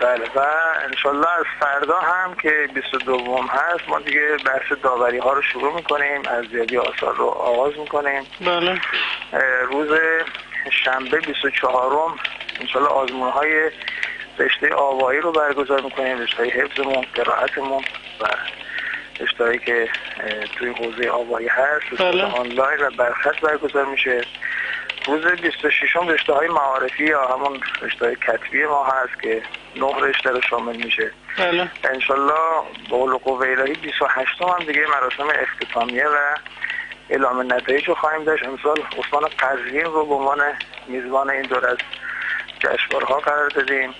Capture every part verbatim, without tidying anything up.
بله و انشالله از فردا هم که بیست و دوم هست ما دیگه بحث داوری ها رو شروع میکنیم، ارزیابی آثار رو آغاز میکنیم. بله. روز شنبه بیست و چهارم انشالله آزمون های رشته آوایی رو برگزار میکنیم، رشته های حفظمون، قرائتمون و رشته هایی که توی حوزه آوایی هست بله. آنلاین و برخط برگزار میشه. روز بیست و ششم رشته های معارفی یا همون رشته های کتبی ما هست که نه رشته رو شامل میشه. بله. انشالله با قول قوه الهی بیست و هشتم هم دیگه مراسم اختتامیه و اعلام نتایج رو خواهیم داشت. امسال عثمان قزوین رو به عنوان میزبان این دور از جشنواره‌ها قرار دادیم.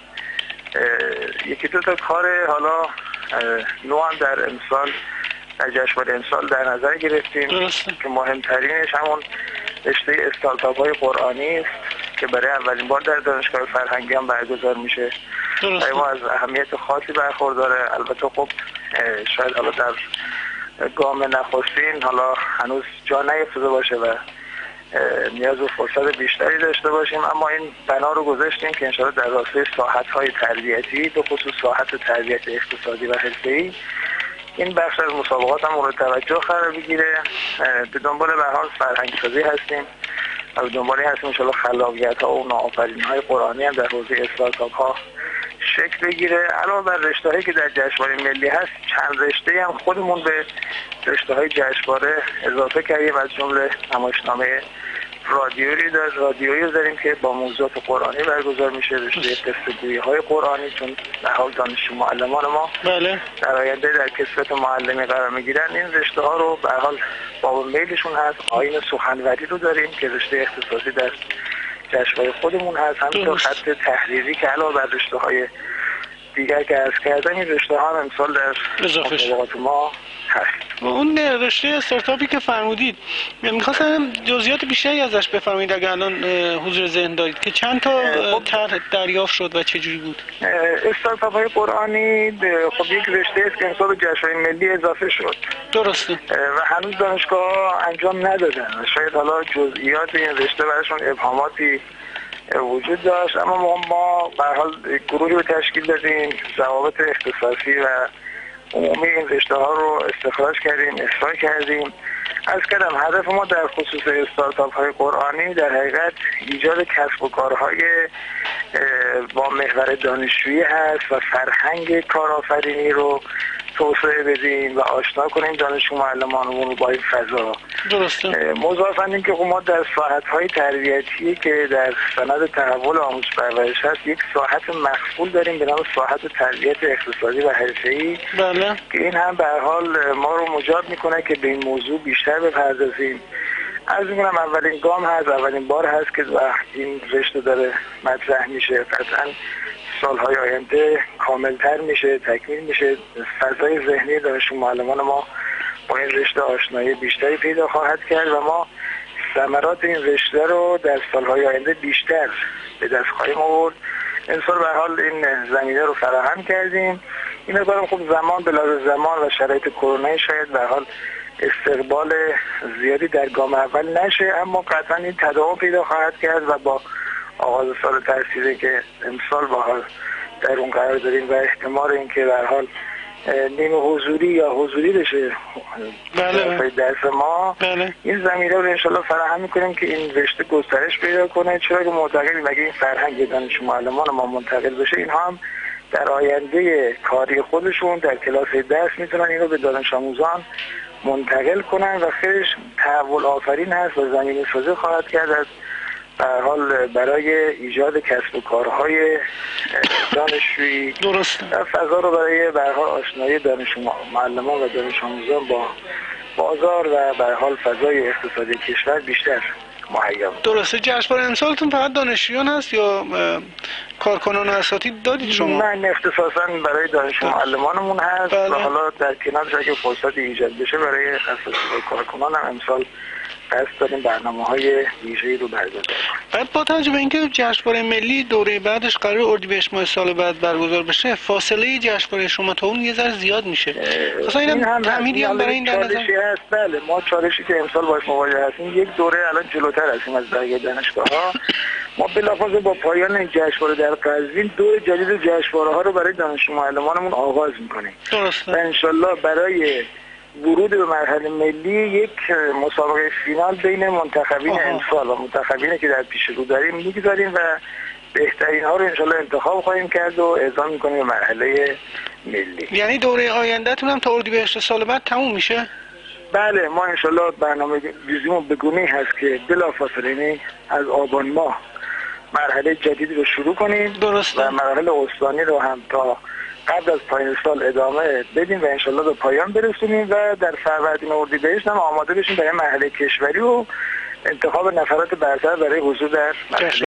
یکی دو تا کار حالا نو هم در امسال در جشنواره امسال در نظر گرفتیم درسته. که مهمترینش همون رشته استارتاپ های قرآنی است که برای اولین بار در دانشگاه فرهنگی هم برگزار میشه. درسته. ما از اهمیت خاصی برخورداره. البته خب شاید حالا در گام نخستین حالا هنوز جا نیفتاده باشه و نیاز به فرصت بیشتری داشته باشیم، اما این بنا رو گذاشتیم که انشاءالله در راسته ساحت‌های تربیتی به خصوص ساحت تربیت اقتصادی و حرفه‌ای این بخش از مسابقات هم مورد توجه قرار بگیره. به دنبال به هر حال فرهنگ سازی هستیم و به دنبال هستیم انشاءالله خلاقیت‌ها و نوآفرینی‌های قرآنی هم در حوزه استارتاپ‌ها شکل بگیره. علاوه بر رشته‌هایی که در جشنواره ملی هست چند رشته هم خودمون به رشته‌های جشنواره اضافه کردیم، از جمله نمایشنامه رادیویی در رادیویی داریم که با موضوعات قرآنی برگزار میشه، رشته قصه‌گویی‌های قرآنی، چون در حال دانش معلمان ما بله. در آینده در کسبت معلمی قرار میگیرن. این رشته ها رو به هر حال باب میلشون هست. آیین سخنوری رو داریم که رشته اختصاصی در جشنواره خودمون هست، همینطور خط تحریری که علاوه بر رشته های دیگر که عرض کردن این رشته ها هم امسال در مسابقات ما هست. اون رشته استارتاپی که فرمودید میخواستم جزئیات بیشتری ازش بفرمایید اگر الان حضور ذهن دارید که چند تا طرح دریافت شد و چه جوری بود؟ استارتاپ های قرآنی خب یک رشته است که امسال به جشنواره ملی اضافه شد. درسته. و هنوز دانشگاه انجام ندادن. شاید حالا جزئیات این رشته براشون ابهاماتی وجود داشت، اما ما, ما به هر حال گروهی رو تشکیل دادیم، ضوابط اختصاصی و عمومی این رشته ها رو استخراج کردیم، اصلاح کردیم. از کردم هدف ما در خصوص استارتاپ های قرآنی در حقیقت ایجاد کسب و کارهای با محور دانشجویی هست و فرهنگ کارآفرینی رو توسعه بدیم و آشنا کنیم دانش معلمانمون رو با این فضا. درسته. مضافاً این که ما در ساحت‌های تربیتی که در سند تحول آموزش پرورش هست یک ساحت مخفول داریم به نام ساحت تربیت اقتصادی و حرفه‌ای. بله. که این هم به هر حال ما رو مجاب میکنه که به این موضوع بیشتر بپردازیم. از میگم اولین گام هست، اولین بار هست که این رشته داره مطرح میشه. قطعاً سالهای آینده کاملتر میشه، تکمیل میشه، فضای ذهنی دانش معلمان ما با این رشته آشنایی بیشتری پیدا خواهد کرد و ما ثمرات این رشته رو در سالهای آینده بیشتر به دست خواهیم آورد. امسال به هر حال این زمینه رو فراهم کردیم. این مقدارم خب زمان به لحاظ زمان و شرایط کرونا شاید به هر حال استقبال زیادی در گام اول نشه، اما قطعا این تداوم پیدا خواهد کرد و با آغاز سال تحصیلی که امسال با حال در اون قرار داریم و احتمال اینکه به هر حال نیمه حضوری یا حضوری بشه بله. درس ما بله. این زمینه رو انشالله فراهم میکنیم که این رشته گسترش پیدا کنه، چرا که معتقدیم اگه این فرهنگ دانش معلمان ما منتقل بشه اینها هم در آینده کاری خودشون در کلاس درس میتونن اینو به دانش آموزان منتقل کنن و خیلیش تحول آفرین هست و زمینه سازی خواهد کرد از به هر حال برای ایجاد کسب و کارهای دانشجویی. درسته. و فضا رو برای به هر حال آشنایی دانش معلمان و دانش آموزان با بازار و به هر حال فضای اقتصادی کشور بیشتر مهیا. درسته. جشنواره امسالتون فقط دانشجویان هست یا کارکنان و اساتید دارید شما؟ نه، اختصاصا برای دانش معلمانمون هست. بله. و حالا در کنارش اگه فرصتی ایجاد بشه برای اساتید و کارکنان هم امسال قصد داریم برنامه‌های ویژه‌ای رو برگزار کنیم. بعد با توجه به اینکه جشنواره ملی دوره بعدش قرار اردیبهشت ماه سال بعد برگزار بشه، فاصله جشنواره شما تا اون یه ذره زیاد میشه. مثلا این هم تعمیری هم برای این در نظر هست. بله، ما چالشی که امسال باش مواجه هستیم یک دوره الان جلوتر هستیم از بقیه دانشگاه‌ها ما بلافاصله با پایان این جشنواره در قزوین دور جدید جشنواره ها رو برای دانش معلمانمون آغاز میکنیم. درسته. و انشالله برای ورود به مرحله ملی یک مسابقه فینال بین منتخبین امسال و منتخبینی که در پیش رو داریم میگذاریم و بهترین ها رو انشالله انتخاب خواهیم کرد و اعزام میکنیم به مرحله ملی. یعنی دوره آینده‌تون هم تا اردیبهشت سال بعد تموم میشه؟ بله، ما انشالله برنامه ریزیمون به گونه‌ای هست که بلافاصله یعنی از آبان ماه مرحله جدید رو شروع کنیم. درسته. و مرحله استانی رو هم تا قبل از پایان سال ادامه بدیم و انشالله به پایان برسونیم و در فروردین و اردیبهشت هم آماده بشیم برای مرحله کشوری و انتخاب نفرات برتر برای حضور در مرحله